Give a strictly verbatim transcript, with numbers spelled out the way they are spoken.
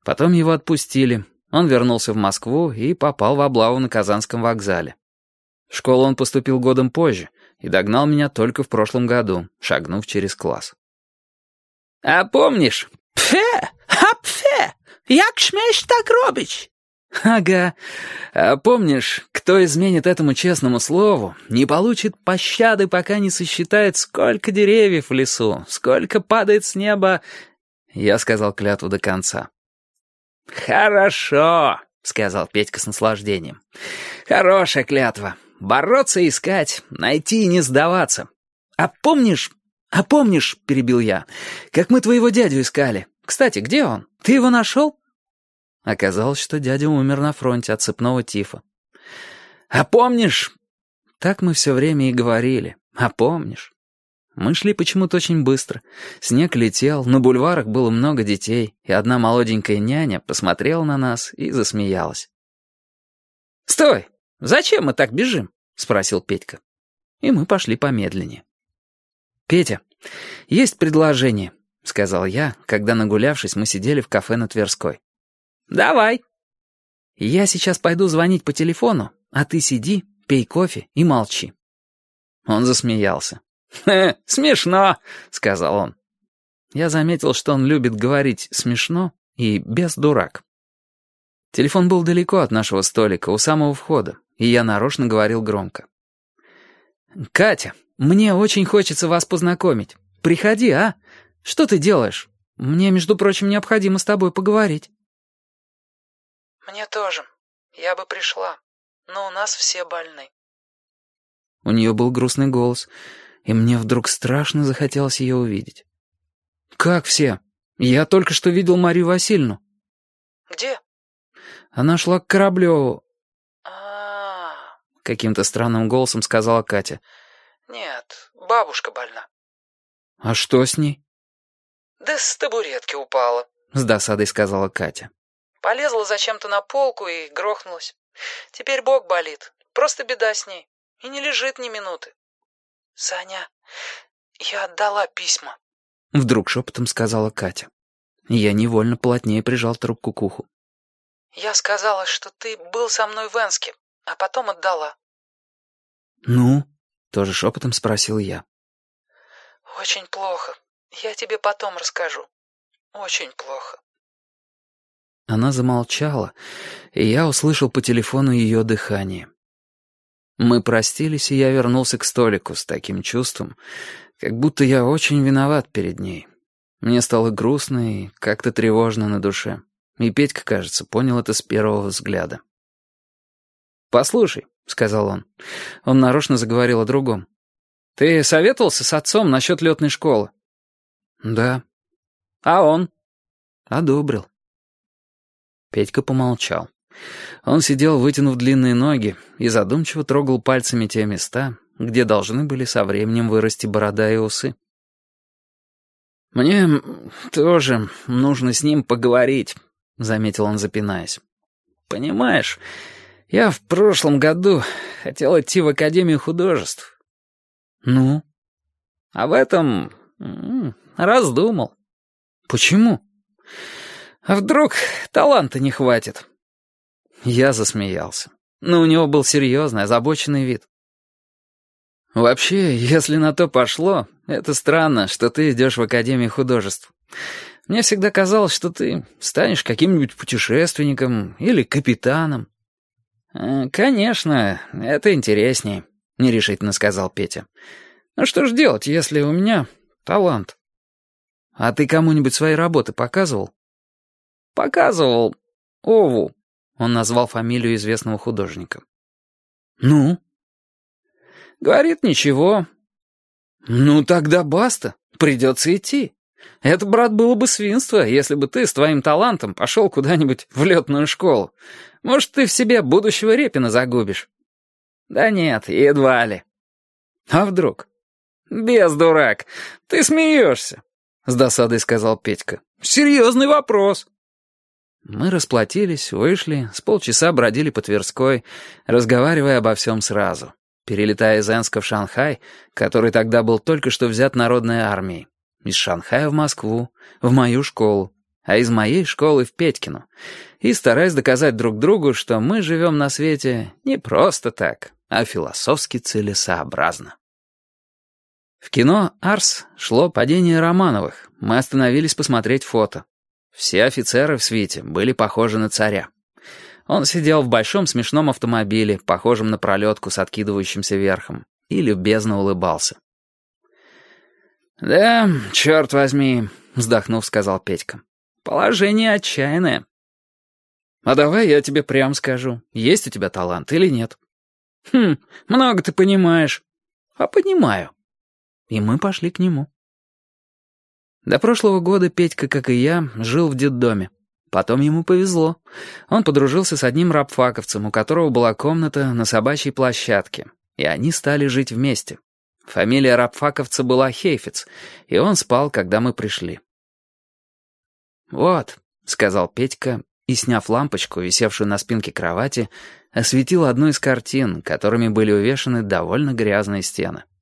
Потом его отпустили. Он вернулся в Москву и попал в облаву на Казанском вокзале. В школу он поступил годом позже и догнал меня только в прошлом году, шагнув через класс. «А помнишь? Пфе! А пфе! Як шмеешь так робить?» «Ага. А помнишь, кто изменит этому честному слову, не получит пощады, пока не сосчитает, сколько деревьев в лесу, сколько падает с неба...» Я сказал клятву до конца. «Хорошо», — сказал Петька с наслаждением. «Хорошая клятва. Бороться и искать, найти и не сдаваться. А помнишь, а помнишь, — перебил я, — как мы твоего дядю искали? Кстати, где он? Ты его нашел?» Оказалось, что дядя умер на фронте от цепного тифа. «А помнишь?» Так мы все время и говорили. «А помнишь?» Мы шли почему-то очень быстро. Снег летел, на бульварах было много детей, и одна молоденькая няня посмотрела на нас и засмеялась. «Стой! Зачем мы так бежим?» — спросил Петька. И мы пошли помедленнее. «Петя, есть предложение», — сказал я, когда, нагулявшись, мы сидели в кафе на Тверской. «Давай». «Я сейчас пойду звонить по телефону, а ты сиди, пей кофе и молчи». Он засмеялся. «Хе, смешно», — сказал он. Я заметил, что он любит говорить смешно и без дурак. Телефон был далеко от нашего столика, у самого входа, и я нарочно говорил громко. «Катя, мне очень хочется вас познакомить. Приходи, а? Что ты делаешь? Мне, между прочим, необходимо с тобой поговорить». «Мне тоже. Я бы пришла, но у нас все больны». У нее был грустный голос, и мне вдруг страшно захотелось ее увидеть. «Как все? Я только что видел Марию Васильевну». «Где?» «Она шла к Кораблеву». А-а-а. Каким-то странным голосом сказала Катя. «Нет, бабушка больна». «А что с ней?» «Да с табуретки упала», — с досадой сказала Катя. «Полезла зачем-то на полку и грохнулась. Теперь бок болит. Просто беда с ней. И не лежит ни минуты». «Саня, я отдала письма», — вдруг шепотом сказала Катя. Я невольно плотнее прижал трубку к уху. «Я сказала, что ты был со мной в Энске, а потом отдала». «Ну?» — тоже шепотом спросил я. «Очень плохо. Я тебе потом расскажу. Очень плохо». Она замолчала, и я услышал по телефону ее дыхание. Мы простились, и я вернулся к столику с таким чувством, как будто я очень виноват перед ней. Мне стало грустно и как-то тревожно на душе. И Петька, кажется, понял это с первого взгляда. «Послушай», — сказал он, — он нарочно заговорил о другом. «Ты советовался с отцом насчет летной школы?» «Да». «А он?» «Одобрил». Петька помолчал. Он сидел, вытянув длинные ноги, и задумчиво трогал пальцами те места, где должны были со временем вырасти борода и усы. «Мне тоже нужно с ним поговорить», — заметил он, запинаясь. «Понимаешь, я в прошлом году хотел идти в Академию художеств». «Ну?» «А в этом м-м, раздумал». «Почему?» «А вдруг таланта не хватит?» Я засмеялся, но у него был серьезный, озабоченный вид. «Вообще, если на то пошло, это странно, что ты идешь в Академию художеств. Мне всегда казалось, что ты станешь каким-нибудь путешественником или капитаном». «Конечно, это интереснее», — нерешительно сказал Петя. «Ну что ж делать, если у меня талант?» «А ты кому-нибудь свои работы показывал?» «Показывал Ову». Он назвал фамилию известного художника. «Ну?» «Говорит, ничего». «Ну, тогда баста. Придется идти. Это, брат, было бы свинство, если бы ты с твоим талантом пошел куда-нибудь в летную школу. Может, ты в себе будущего Репина загубишь». «Да нет, едва ли». «А вдруг?» «Без, дурак. Ты смеешься», — с досадой сказал Петька. «Серьезный вопрос». Мы расплатились, вышли, с полчаса бродили по Тверской, разговаривая обо всем сразу, перелетая из Энска в Шанхай, который тогда был только что взят Народной армией, из Шанхая в Москву, в мою школу, а из моей школы в Петькину, и стараясь доказать друг другу, что мы живем на свете не просто так, а философски целесообразно. В кино «Арс» шло «Падение Романовых». Мы остановились посмотреть фото. Все офицеры в свите были похожи на царя. Он сидел в большом смешном автомобиле, похожем на пролетку с откидывающимся верхом, и любезно улыбался. «Да, черт возьми», — вздохнув, сказал Петька. «Положение отчаянное». «А давай я тебе прямо скажу, есть у тебя талант или нет?» «Хм, много ты понимаешь». «А понимаю». И мы пошли к нему. До прошлого года Петька, как и я, жил в детдоме. Потом ему повезло. Он подружился с одним рабфаковцем, у которого была комната на собачьей площадке, и они стали жить вместе. Фамилия рабфаковца была Хейфиц, и он спал, когда мы пришли. «Вот», — сказал Петька, и, сняв лампочку, висевшую на спинке кровати, осветил одну из картин, которыми были увешаны довольно грязные стены.